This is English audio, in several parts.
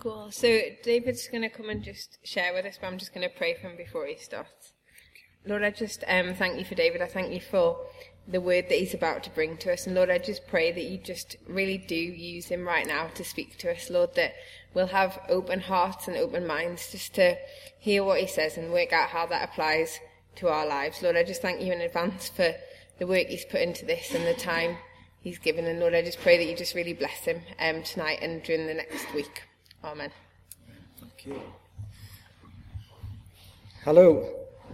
Cool. So David's going to come and just share with us, but I'm just going to pray for him before he starts. Lord, I just thank you for David. I thank you for the word that he's about to bring to us. And Lord, I just pray that you just really do use him right now to speak to us, Lord, that we'll have open hearts and open minds just to hear what he says and work out how that applies to our lives. Lord, I just thank you in advance for the work he's put into this and the time he's given. And Lord, I just pray that you just really bless him tonight and during the next week. Amen. Thank you. Hello.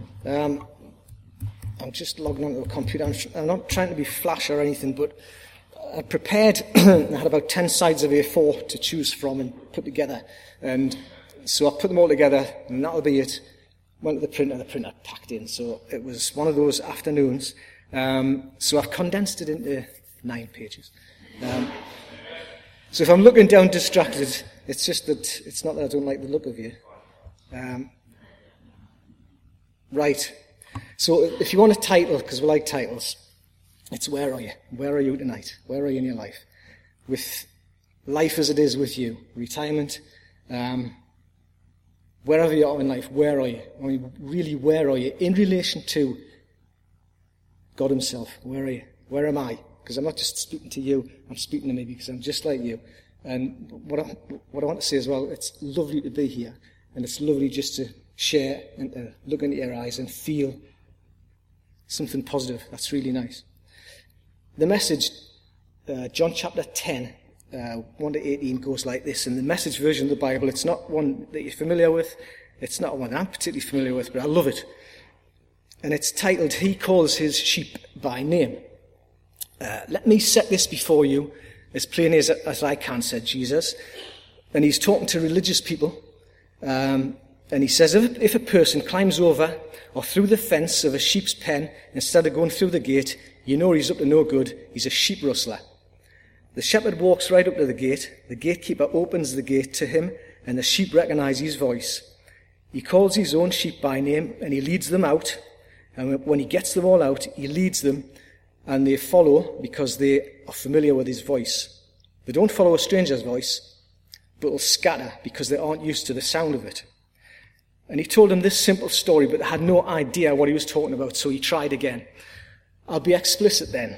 I'm just logging onto the computer. I'm not trying to be flash or anything, but I prepared. I had about 10 sides of A4 to choose from and put together. And so I put them all together, and that'll be it. Went to the printer packed in. So it was one of those afternoons. So I've condensed it into 9 pages. So if I'm looking down distracted, it's just that it's not that I don't like the look of you. Right. So if you want a title, because we like titles, it's Where Are You? Where are you tonight? Where are you in your life? With life as it is with you, retirement, wherever you are in life, where are you? I mean, really, where are you? In relation to God himself, where are you? Where am I? Because I'm not just speaking to you, I'm speaking to me because I'm just like you. And what I want to say as well, it's lovely to be here, and it's lovely just to share and to look into your eyes and feel something positive. That's really nice. The message, John chapter 10, 1 to 18 goes like this. In the Message version of the Bible, it's not one that you're familiar with. It's not one I'm particularly familiar with, but I love it. And it's titled, He Calls His Sheep by Name. Let me set this before you as plainly as I can, said Jesus. And he's talking to religious people. And he says, if a person climbs over or through the fence of a sheep's pen instead of going through the gate, you know he's up to no good. He's a sheep rustler. The shepherd walks right up to the gate. The gatekeeper opens the gate to him, and the sheep recognize his voice. He calls his own sheep by name, and he leads them out. And when he gets them all out, he leads them, and they follow because they are familiar with his voice. They don't follow a stranger's voice, but will scatter because they aren't used to the sound of it. And he told them this simple story, but they had no idea what he was talking about, so he tried again. I'll be explicit then.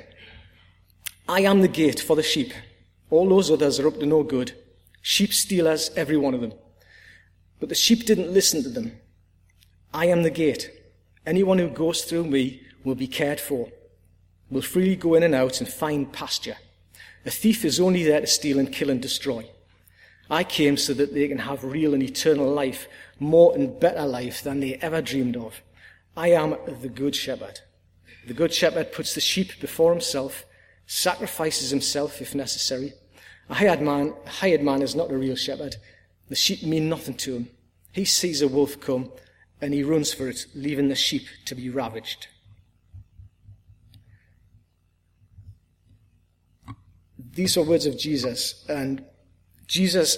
I am the gate for the sheep. All those others are up to no good. Sheep stealers, every one of them. But the sheep didn't listen to them. I am the gate. Anyone who goes through me will be cared for, will freely go in and out and find pasture. A thief is only there to steal and kill and destroy. I came so that they can have real and eternal life, more and better life than they ever dreamed of. I am the good shepherd. The good shepherd puts the sheep before himself, sacrifices himself if necessary. A hired man is not a real shepherd. The sheep mean nothing to him. He sees a wolf come and he runs for it, leaving the sheep to be ravaged. These are words of Jesus, and Jesus,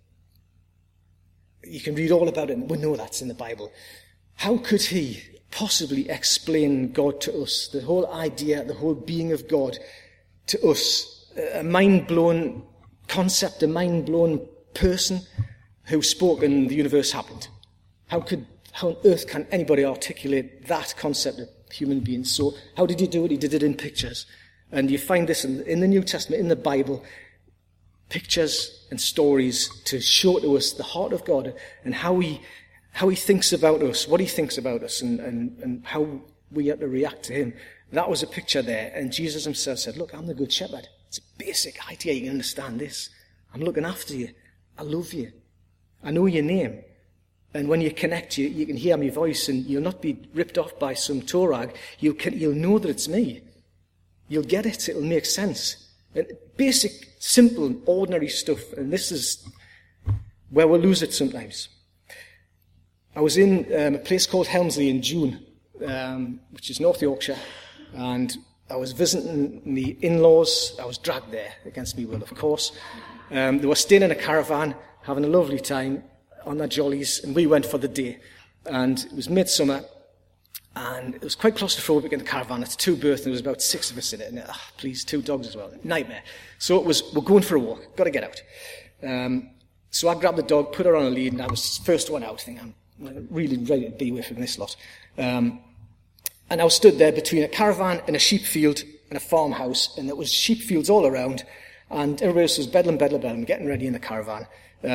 you can read all about it, and we know that's in the Bible. How could he possibly explain God to us, the whole idea, the whole being of God to us? A mind-blown concept, a mind-blown person who spoke and the universe happened. How on earth can anybody articulate that concept of human beings? So how did he do it? He did it in pictures. And you find this in the New Testament, in the Bible, pictures and stories to show to us the heart of God and how he thinks about us, what he thinks about us, and how we have to react to him. That was a picture there. And Jesus himself said, look, I'm the good shepherd. It's a basic idea. You can understand this. I'm looking after you. I love you. I know your name. And when you connect, you can hear my voice, and you'll not be ripped off by some tow rag. You'll know that it's me. You'll get it. It'll make sense. And basic, simple, ordinary stuff. And this is where we lose it sometimes. I was in a place called Helmsley in June, which is North Yorkshire, and I was visiting the in-laws. I was dragged there, against me will, of course. They were staying in a caravan, having a lovely time on their jollies, and we went for the day. And it was midsummer, and it was quite claustrophobic in the caravan. It's 2-berth, and there was about 6 of us in it. And please, 2 dogs as well. Nightmare. So we're going for a walk. Got to get out. So I grabbed the dog, put her on a lead, and I was the first one out, thinking, I'm really ready to be away from this lot. And I was stood there between a caravan and a sheep field and a farmhouse, and there was sheep fields all around, and everybody else was bedlam, getting ready in the caravan.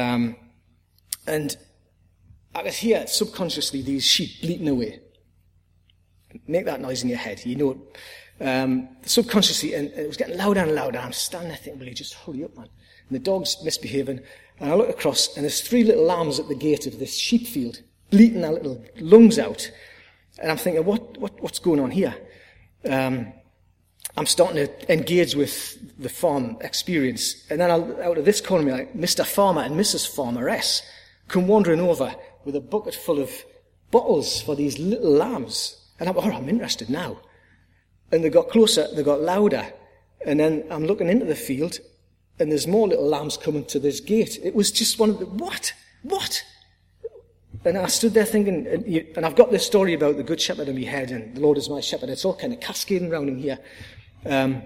And I could hear subconsciously these sheep bleating away. Make that noise in your head, you know it. Subconsciously, and it was getting louder and louder. I'm standing there thinking, will you just hurry up, man? And the dog's misbehaving. And I look across, and there's 3 little lambs at the gate of this sheep field, bleating their little lungs out. And I'm thinking, what's going on here? I'm starting to engage with the farm experience. And then out of this corner, me, like Mr. Farmer and Mrs. Farmeress come wandering over with a bucket full of bottles for these little lambs. And I'm interested now. And they got closer, they got louder. And then I'm looking into the field, and there's more little lambs coming to this gate. It was just one of the, what? And I stood there thinking, and I've got this story about the Good Shepherd in my head, and the Lord is my shepherd. It's all kind of cascading around in here. And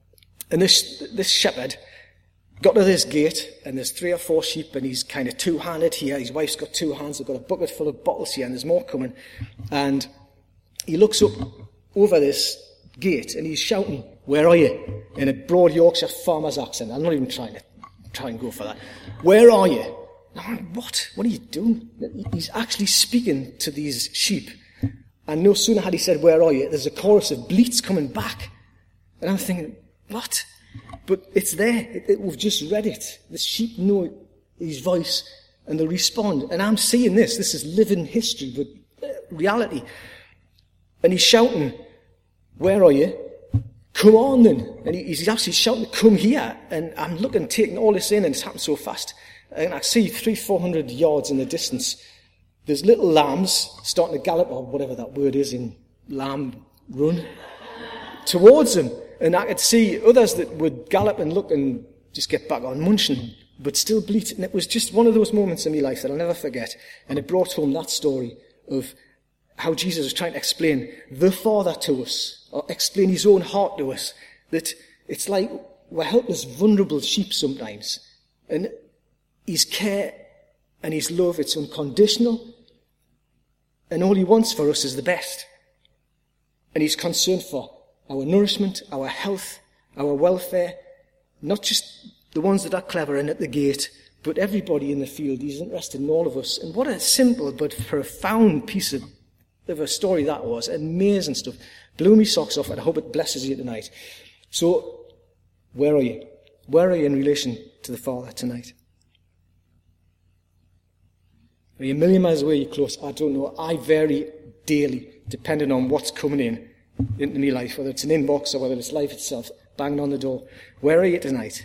this shepherd got to this gate, and there's 3 or 4 sheep, and he's kind of 2-handed here. His wife's got 2 hands. They've got a bucket full of bottles here, and there's more coming. And he looks up over this gate, and he's shouting, "Where are you?" in a broad Yorkshire farmer's accent. I'm not even trying to go for that. "Where are you?" And what are you doing? He's actually speaking to these sheep. And no sooner had he said, "Where are you?" there's a chorus of bleats coming back. And I'm thinking, what? But it's there. We've just read it. The sheep know his voice and they respond. And I'm seeing this. This is living history, but reality. And he's shouting, "Where are you? Come on then." And he's actually shouting, "Come here." And I'm looking, taking all this in, and it's happened so fast. And I see 300-400 yards in the distance, there's little lambs starting to gallop, or whatever that word is in lamb run, towards him. And I could see others that would gallop and look and just get back on munching, but still bleat. And it was just one of those moments in my life that I'll never forget. And it brought home that story of how Jesus was trying to explain the Father to us, or explain his own heart to us, that it's like we're helpless, vulnerable sheep sometimes. And his care and his love, it's unconditional. And all he wants for us is the best. And he's concerned for our nourishment, our health, our welfare, not just the ones that are clever and at the gate, but everybody in the field. He's interested in all of us. And what a simple but profound piece of a story that was. Amazing stuff. Blew me socks off, and I hope it blesses you tonight. So, where are you? Where are you in relation to the Father tonight? Are you a million miles away? Are you close? I don't know. I vary daily, depending on what's coming into my life, whether it's an inbox or whether it's life itself, banging on the door. Where are you tonight?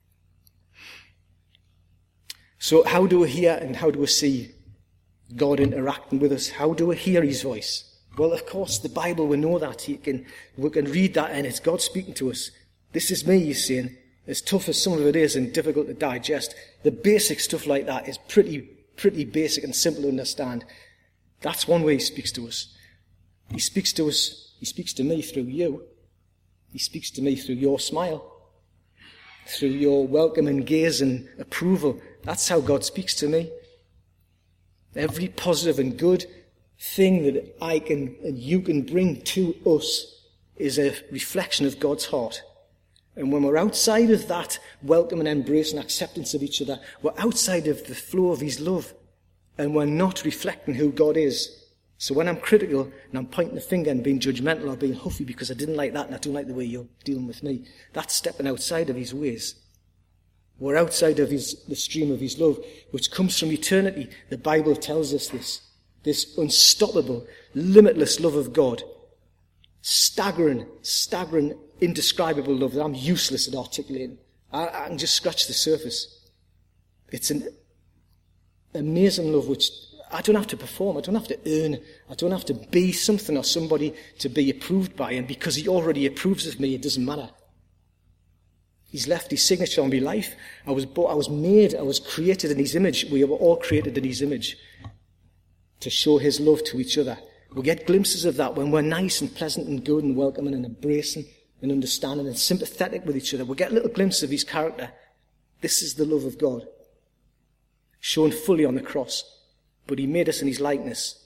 So how do we hear and how do we see God interacting with us? How do we hear his voice? Well, of course, the Bible, we know that. We can read that, and it's God speaking to us. This is me, he's saying. As tough as some of it is and difficult to digest, the basic stuff like that is pretty basic and simple to understand. That's one way he speaks to us. He speaks to us. He speaks to me through you. He speaks to me through your smile, through your welcome and gaze and approval. That's how God speaks to me. Every positive and good thing that I can and you can bring to us is a reflection of God's heart. And when we're outside of that welcome and embrace and acceptance of each other, we're outside of the flow of his love, and we're not reflecting who God is. So when I'm critical and I'm pointing the finger and being judgmental or being huffy because I didn't like that and I don't like the way you're dealing with me, that's stepping outside of his ways. We're outside of the stream of his love, which comes from eternity. The Bible tells us this unstoppable, limitless love of God. Staggering, indescribable love that I'm useless at articulating. I can just scratch the surface. It's an amazing love which I don't have to perform, I don't have to earn, I don't have to be something or somebody to be approved by, and because he already approves of me, it doesn't matter. He's left his signature on my life. I was created in his image. We were all created in his image to show his love to each other. We get glimpses of that when we're nice and pleasant and good and welcoming and embracing and understanding and sympathetic with each other. We get little glimpses of his character. This is the love of God. shown fully on the cross. But he made us in his likeness.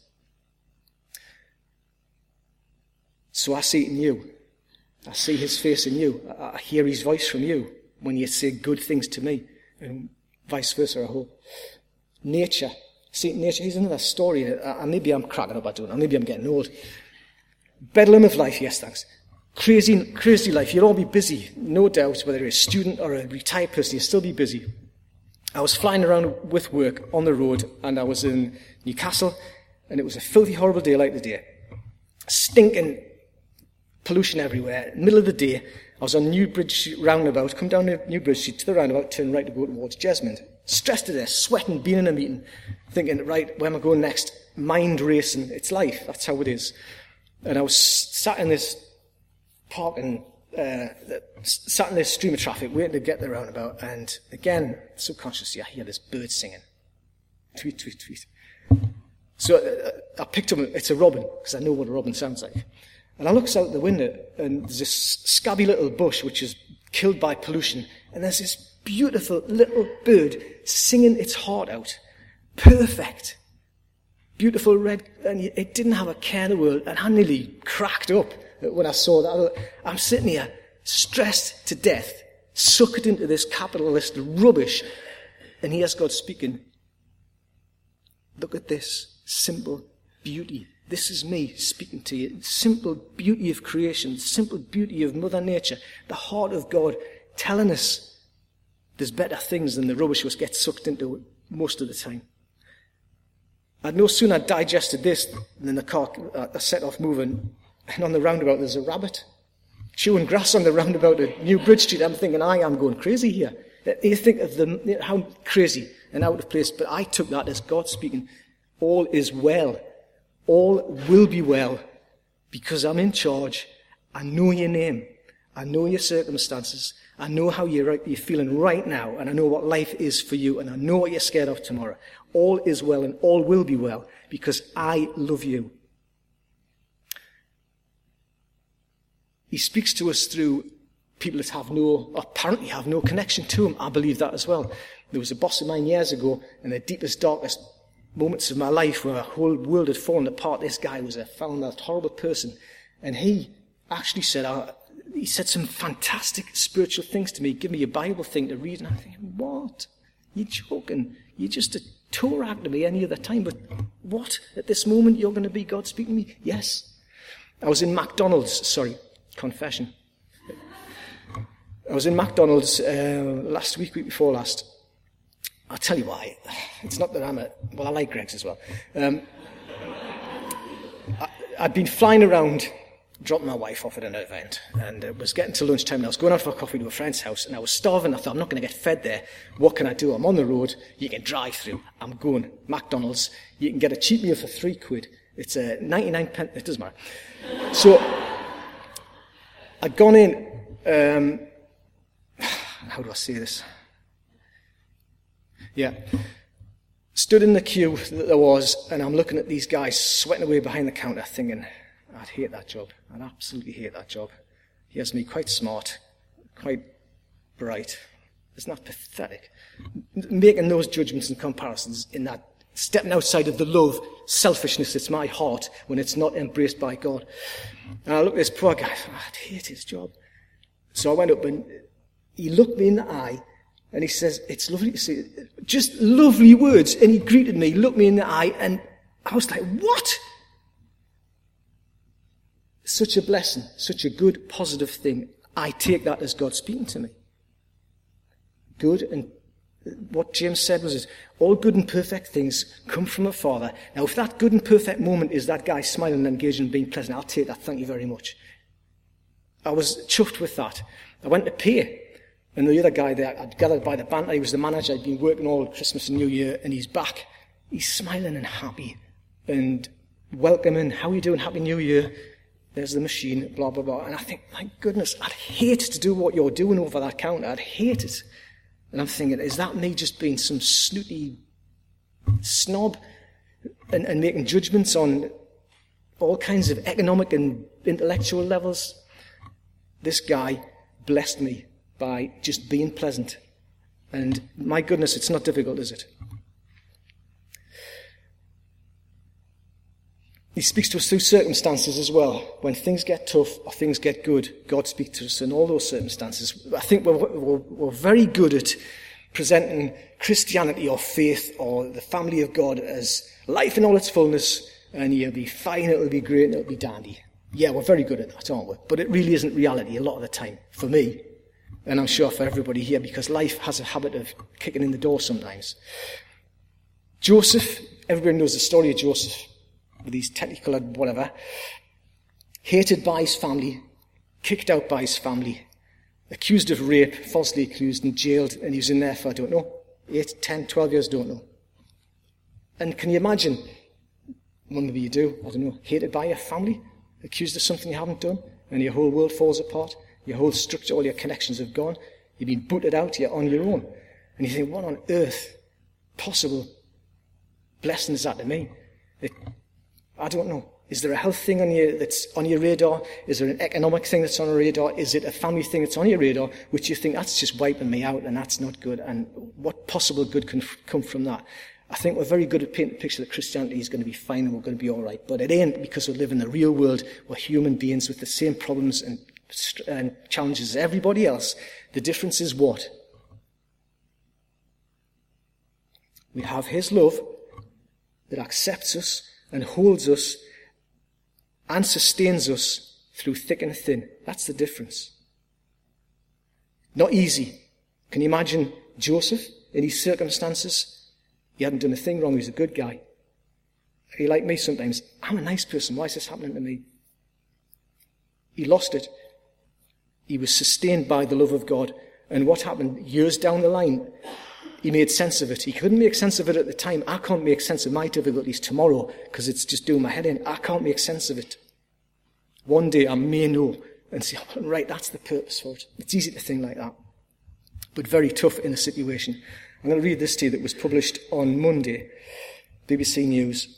So I see it in you. I see his face in you. I hear his voice from you when you say good things to me. And vice versa, I hope. Nature. See, nature, here's another story. Maybe I'm cracking up, I don't know. Maybe I'm getting old. Bedlam of life, yes, thanks. Crazy life. You'll all be busy, no doubt, whether you're a student or a retired person, you'll still be busy. I was flying around with work on the road, and I was in Newcastle, and it was a filthy, horrible day like today. Stinking pollution everywhere. Middle of the day, I was on Newbridge roundabout, come down the Newbridge Street to the roundabout, turn right to go towards Jesmond. Stressed to death, sweating, being in a meeting, thinking, right, where am I going next? Mind racing. It's life. That's how it is. And I was sat in this parking, sat in this stream of traffic, waiting to get the roundabout, and again, subconsciously, I hear this bird singing. Tweet, tweet, tweet. So I picked up, it's a robin, because I know what a robin sounds like. And I look out the window, and there's this scabby little bush which is killed by pollution, and there's this beautiful little bird singing its heart out. Perfect. Beautiful red, and it didn't have a care in the world, and I nearly cracked up when I saw that. I'm sitting here, stressed to death, sucked into this capitalist rubbish, and here's God speaking. Look at this simple beauty. This is me speaking to you. Simple beauty of creation, simple beauty of Mother Nature, the heart of God telling us there's better things than the rubbish which gets sucked into most of the time. I'd no sooner digested this than the car set off moving, and on the roundabout there's a rabbit chewing grass on the roundabout at New Bridge Street. I'm thinking, I am going crazy here. You think of how crazy and out of place, but I took that as God speaking. All is well. All will be well, because I'm in charge. I know your name. I know your circumstances. I know how you're feeling right now, and I know what life is for you, and I know what you're scared of tomorrow. All is well, and all will be well, because I love you. He speaks to us through people that apparently have no connection to him. I believe that as well. There was a boss of mine years ago, in the deepest, darkest moments of my life, where my whole world had fallen apart. This guy was a foul-mouthed, horrible person, and he actually said, he said some fantastic spiritual things to me. Give me a Bible thing to read. And I'm thinking, what? You're joking. You're just a tour act to me any other time. But what? At this moment, you're going to be God speaking to me? Yes. I was in McDonald's. Confession. I was in McDonald's last week before last. I'll tell you why. It's not that I like Greggs as well. I'd been flying around, dropping my wife off at an event, and it was getting to lunchtime, and I was going out for coffee to a friend's house, and I was starving. I thought, I'm not going to get fed there. What can I do? I'm on the road. You can drive through. I'm going. McDonald's. You can get a cheap meal for £3. It's 99 pence. It doesn't matter. So I'd gone in. How do I say this? Yeah. Stood in the queue that there was, and I'm looking at these guys sweating away behind the counter, thinking, I'd hate that job. I'd absolutely hate that job. He has me quite smart, quite bright. Isn't that pathetic? Making those judgments and comparisons in that, stepping outside of the love, selfishness that's my heart when it's not embraced by God. And I looked at this poor guy, I'd hate his job. So I went up, and he looked me in the eye, and he says, it's lovely to see, just lovely words. And he greeted me, looked me in the eye, and I was like, what? Such a blessing, such a good, positive thing. I take that as God speaking to me. Good, and what James said was, all good and perfect things come from a Father. Now, if that good and perfect moment is that guy smiling and engaging and being pleasant, I'll take that, thank you very much. I was chuffed with that. I went to pay. And the other guy there, I'd gathered by the banter, he was the manager, I'd been working all Christmas and New Year, and he's back. He's smiling and happy and welcoming. How are you doing? Happy New Year. There's the machine, blah, blah, blah. And I think, my goodness, I'd hate to do what you're doing over that counter. I'd hate it. And I'm thinking, is that me just being some snooty snob and making judgments on all kinds of economic and intellectual levels? This guy blessed me by just being pleasant. And my goodness, it's not difficult, is it? He speaks to us through circumstances as well. When things get tough or things get good, God speaks to us in all those circumstances. I think we're very good at presenting Christianity or faith or the family of God as life in all its fullness, and you'll be fine, it'll be great, and it'll be dandy. Yeah, we're very good at that, aren't we? But it really isn't reality a lot of the time, for me, and I'm sure for everybody here, because life has a habit of kicking in the door sometimes. Joseph, everybody knows the story of Joseph, with his technicolor whatever, hated by his family, kicked out by his family, accused of rape, falsely accused and jailed, and he was in there for, I don't know, 8, 10, 12 years, don't know. And can you imagine, well, maybe you do, I don't know, hated by your family, accused of something you haven't done, and your whole world falls apart, your whole structure, all your connections have gone, you've been booted out, you're on your own. And you think, what on earth possible blessing is that to me? I don't know. Is there a health thing that's on your radar? Is there an economic thing that's on your radar? Is it a family thing that's on your radar, which you think, that's just wiping me out and that's not good? And what possible good can come from that? I think we're very good at painting a picture that Christianity is going to be fine and we're going to be all right. But it ain't, because we live in the real world. We're human beings with the same problems and challenges as everybody else. The difference is what? We have his love that accepts us and holds us and sustains us through thick and thin. That's the difference. Not easy. Can you imagine Joseph in his circumstances? He hadn't done a thing wrong. He was a good guy. Are you like me sometimes? I'm a nice person. Why is this happening to me? He lost it. He was sustained by the love of God. And what happened? Years down the line, he made sense of it. He couldn't make sense of it at the time. I can't make sense of my difficulties tomorrow because it's just doing my head in. I can't make sense of it. One day I may know and say, oh, right, that's the purpose for it. It's easy to think like that, but very tough in a situation. I'm going to read this to you that was published on Monday, BBC News.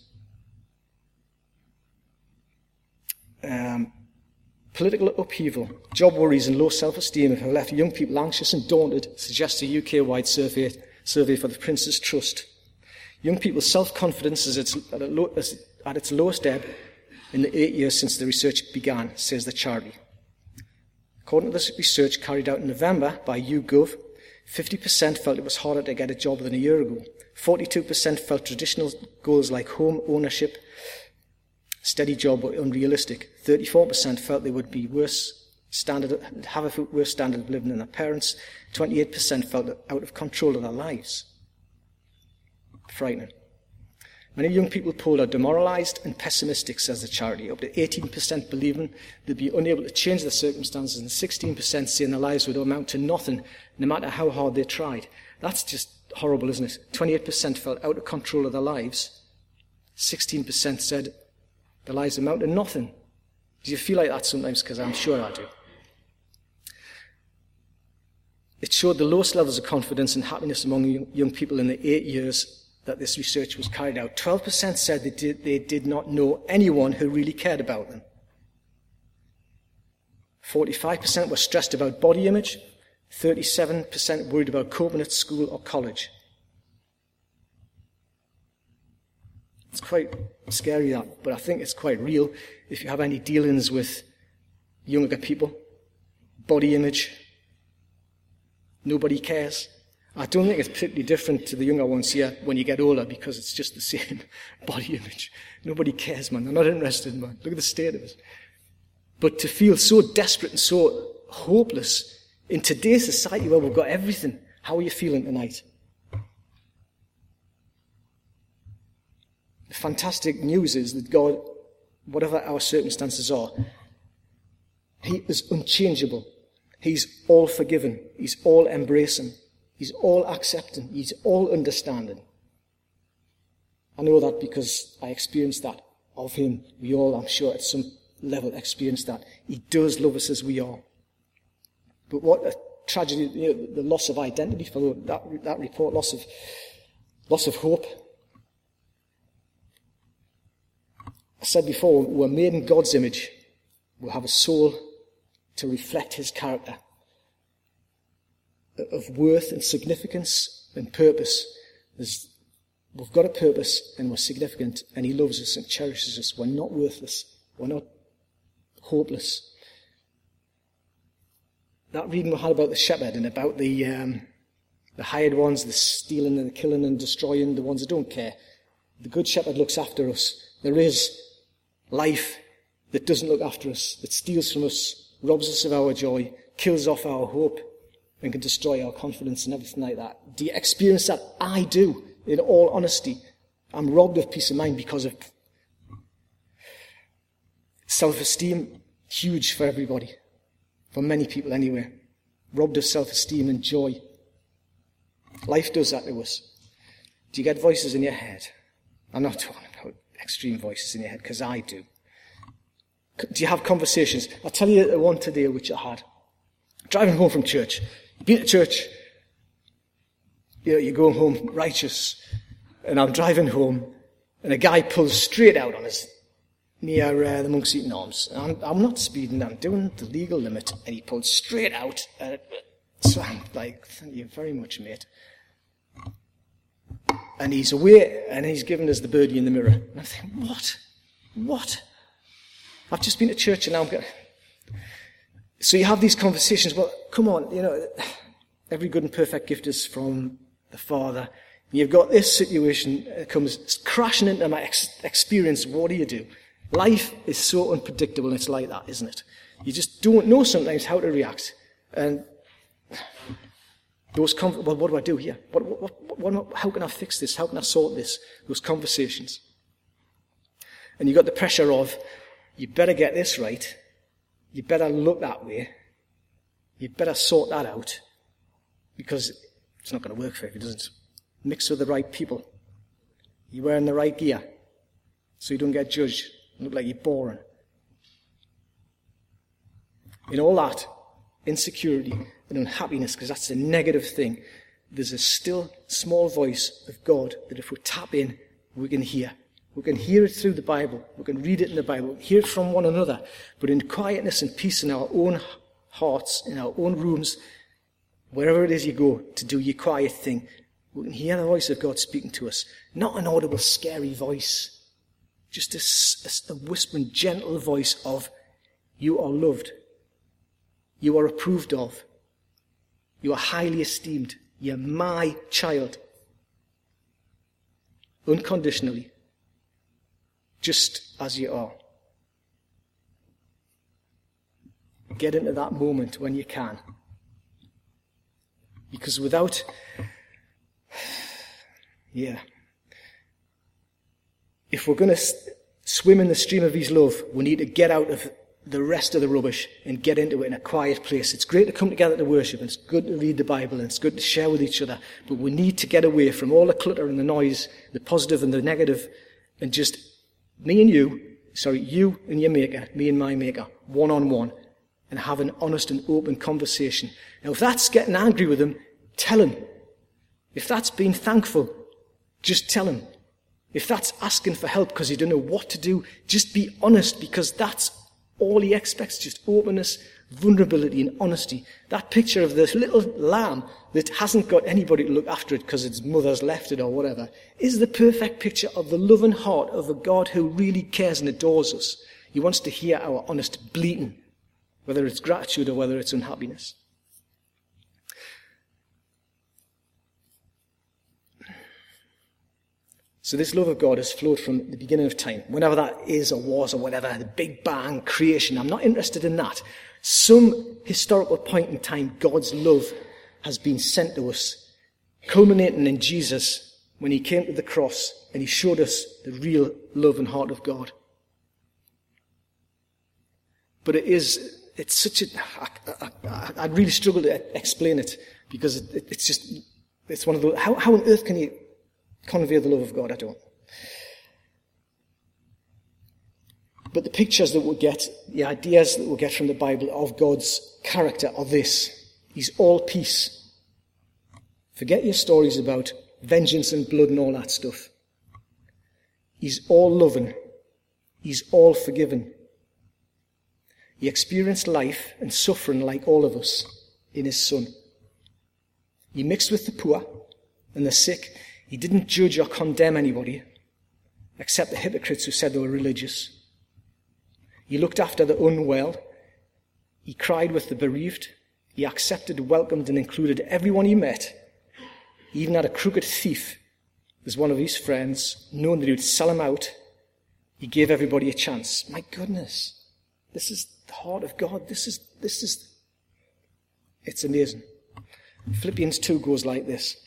Political upheaval, job worries and low self-esteem have left young people anxious and daunted, suggests a UK-wide survey for the Prince's Trust. Young people's self-confidence is at its lowest ebb in the 8 years since the research began, says the charity. According to this research carried out in November by YouGov, 50% felt it was harder to get a job than a year ago. 42% felt traditional goals like home ownership, steady job were unrealistic. 34% felt they would be have a worse standard of living than their parents. 28% felt out of control of their lives. Frightening. Many young people polled are demoralised and pessimistic, says the charity. Up to 18% believing they'd be unable to change their circumstances, and 16% saying their lives would amount to nothing, no matter how hard they tried. That's just horrible, isn't it? 28% felt out of control of their lives. 16% said their lives amount to nothing. Do you feel like that sometimes? Because I'm sure I do. It showed the lowest levels of confidence and happiness among young people in the 8 years that this research was carried out. 12% said they did not know anyone who really cared about them. 45% were stressed about body image. 37% worried about coping at school or college. It's quite scary, that, but I think it's quite real if you have any dealings with younger people. Body image. Nobody cares. I don't think it's particularly different to the younger ones here when you get older, because it's just the same body image. Nobody cares, man. They're not interested, man. Look at the state of it. But to feel so desperate and so hopeless in today's society where we've got everything, how are you feeling tonight? The fantastic news is that God, whatever our circumstances are, He is unchangeable. He's all forgiving. He's all embracing. He's all accepting. He's all understanding. I know that because I experienced that of Him. We all, I'm sure, at some level experience that. He does love us as we are. But what a tragedy, the loss of identity for that report, loss of hope. I said before, we're made in God's image. We have a soul to reflect His character of worth and significance and purpose. There's We've got a purpose and we're significant, and he loves us and cherishes us. We're not worthless. We're not hopeless. That reading we had about the shepherd and about the hired ones, the stealing and the killing and destroying, the ones that don't care. The good shepherd looks after us. There is life that doesn't look after us, that steals from us, robs us of our joy, kills off our hope, and can destroy our confidence and everything like that. Do you experience that? I do, in all honesty. I'm robbed of peace of mind because of self-esteem. Huge for everybody, for many people anyway. Robbed of self-esteem and joy. Life does that to us. Do you get voices in your head? I'm not talking about extreme voices in your head, because I do. Do you have conversations? I'll tell you one today which I had. Driving home from church. You've been to church. You're going home righteous. And I'm driving home, and a guy pulls straight out on us near the Monk's Eaton Arms. And I'm not speeding, I'm doing the legal limit, and he pulled straight out. So I'm like, thank you very much, mate. And he's away, and he's giving us the birdie in the mirror. And I'm thinking, what? I've just been to church, and now I'm going. So you have these conversations. Well, come on, every good and perfect gift is from the Father. You've got this situation that comes crashing into my experience. What do? Life is so unpredictable, and it's like that, isn't it? You just don't know sometimes how to react. And those well, what do I do here? How can I fix this? How can I sort this? Those conversations. And you've got the pressure of, you better get this right. You better look that way. You better sort that out. Because it's not going to work for you if it doesn't. Mix with the right people. You're wearing the right gear. So you don't get judged. Look like you're boring. In all that, insecurity and unhappiness, because that's a negative thing, there's a still small voice of God that if we tap in, we can hear. We can hear it through the Bible. We can read it in the Bible. We can hear it from one another. But in quietness and peace in our own hearts, in our own rooms, wherever it is you go to do your quiet thing, we can hear the voice of God speaking to us. Not an audible, scary voice. Just a whispering, gentle voice of, you are loved. You are approved of. You are highly esteemed. You're my child. Unconditionally. Just as you are. Get into that moment when you can. Because without... if we're going to swim in the stream of his love, we need to get out of the rest of the rubbish and get into it in a quiet place. It's great to come together to worship, and it's good to read the Bible, and it's good to share with each other, but we need to get away from all the clutter and the noise, the positive and the negative, and just you and your maker, me and my maker, one-on-one, and have an honest and open conversation. Now, if that's getting angry with him, tell him. If that's being thankful, just tell him. If that's asking for help because you don't know what to do, just be honest, because that's all he expects, just openness, vulnerability and honesty. That picture of this little lamb that hasn't got anybody to look after it because its mother's left it or whatever, is the perfect picture of the loving heart of a God who really cares and adores us. He wants to hear our honest bleating, whether it's gratitude or whether it's unhappiness. So this love of God has flowed from the beginning of time, whenever that is or was or whatever, the Big Bang, creation. I'm not interested in that. Some historical point in time, God's love has been sent to us, culminating in Jesus when he came to the cross and he showed us the real love and heart of God. But it's such a, I really struggle to explain it, because it's one of those, how on earth can you convey the love of God? I don't. But the pictures that we'll get, the ideas that we'll get from the Bible of God's character are this. He's all peace. Forget your stories about vengeance and blood and all that stuff. He's all loving. He's all forgiving. He experienced life and suffering like all of us in his Son. He mixed with the poor and the sick. He didn't judge or condemn anybody, except the hypocrites who said they were religious. He looked after the unwell. He cried with the bereaved. He accepted, welcomed, and included everyone he met. He even had a crooked thief as one of his friends, knowing that he would sell him out. He gave everybody a chance. My goodness, this is the heart of God. It's amazing. Philippians 2 goes like this.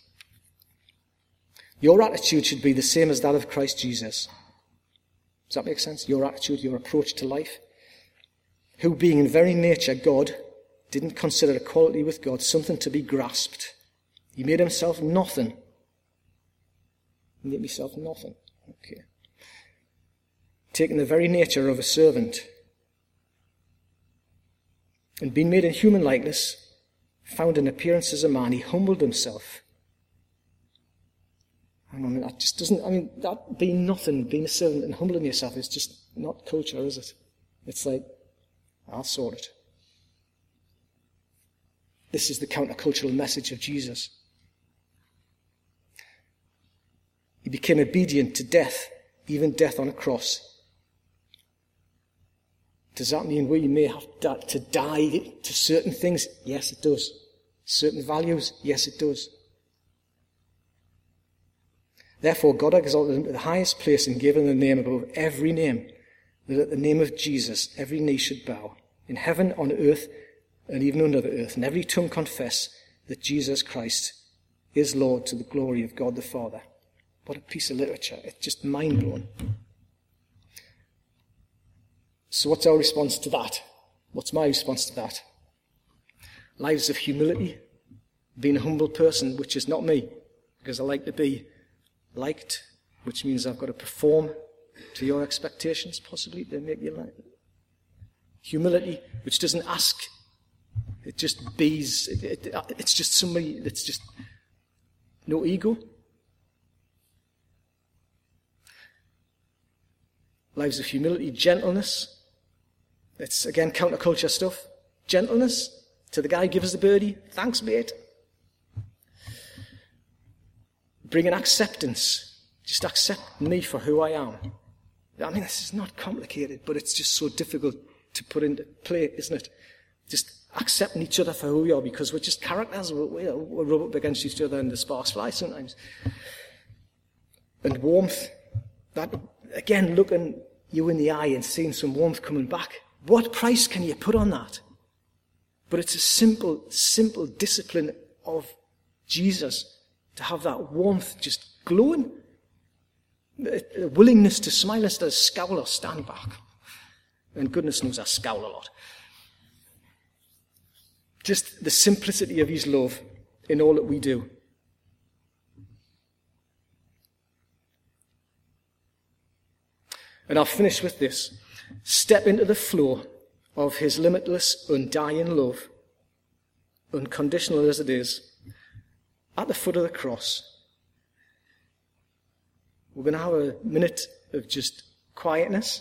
Your attitude should be the same as that of Christ Jesus. Does that make sense? Your attitude, your approach to life. Who, being in very nature God, didn't consider equality with God something to be grasped. He made himself nothing. He made himself nothing. Okay. Taking the very nature of a servant. And being made in human likeness, found in appearance as a man, he humbled himself. That just doesn't, that being nothing, being a servant and humbling yourself is just not culture, is it? It's like, I'll sort it. This is the countercultural message of Jesus. He became obedient to death, even death on a cross. Does that mean we may have to die to certain things? Yes, it does. Certain values? Yes, it does. Therefore, God exalted him to the highest place and gave him the name above every name, that at the name of Jesus every knee should bow, in heaven, on earth, and even under the earth, and every tongue confess that Jesus Christ is Lord, to the glory of God the Father. What a piece of literature. It's just mind-blowing. So what's our response to that? What's my response to that? Lives of humility, being a humble person, which is not me, because I like to be liked, which means I've got to perform to your expectations, possibly, to make you like. Humility, which doesn't ask, it just bees, it's just somebody that's just no ego. Lives of humility, gentleness. It's, again, counterculture stuff. Gentleness to the guy who gives us the birdie. Thanks, mate. Bringing acceptance. Just accept me for who I am. I mean, this is not complicated, but it's just so difficult to put into play, isn't it? Just accepting each other for who we are, because we're just characters. We rub up against each other and the sparks fly sometimes. And warmth. That, again, looking you in the eye and seeing some warmth coming back. What price can you put on that? But it's a simple discipline of Jesus to have that warmth just glowing. A willingness to smile instead of scowl or stand back. And goodness knows I scowl a lot. Just the simplicity of his love in all that we do. And I'll finish with this. Step into the flow of his limitless, undying love, unconditional as it is, at the foot of the cross. We're going to have a minute of just quietness,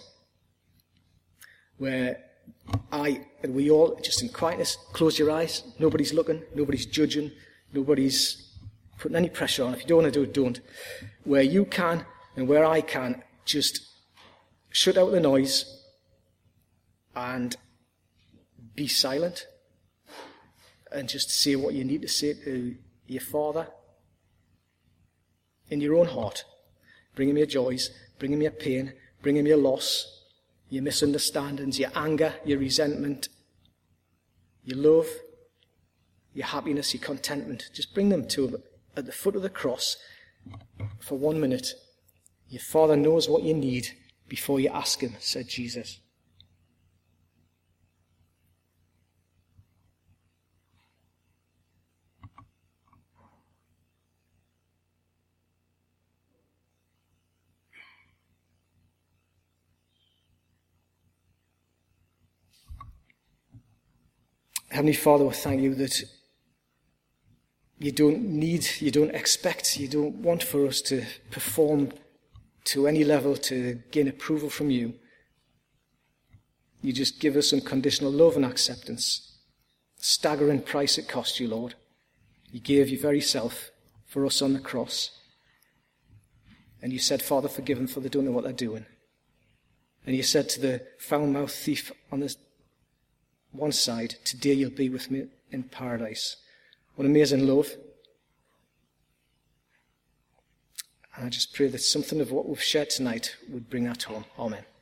where and we all, just in quietness, close your eyes. Nobody's looking, nobody's judging, nobody's putting any pressure on. If you don't want to do it, don't. Where you can and where I can, just shut out the noise and be silent and just say what you need to say to your Father in your own heart. Bring him your joys, bring him your pain, bring him your loss, your misunderstandings, your anger, your resentment, your love, your happiness, your contentment. Just bring them to him at the foot of the cross for 1 minute. Your Father knows what you need before you ask him, said Jesus. Heavenly Father, we thank you that you don't need, you don't expect, you don't want for us to perform to any level to gain approval from you. You just give us unconditional love and acceptance. Staggering price it cost you, Lord. You gave your very self for us on the cross. And you said, Father, forgive them, for they don't know what they're doing. And you said to the foul-mouthed thief on the one side, today you'll be with me in paradise. What amazing love. And I just pray that something of what we've shared tonight would bring that home. Amen.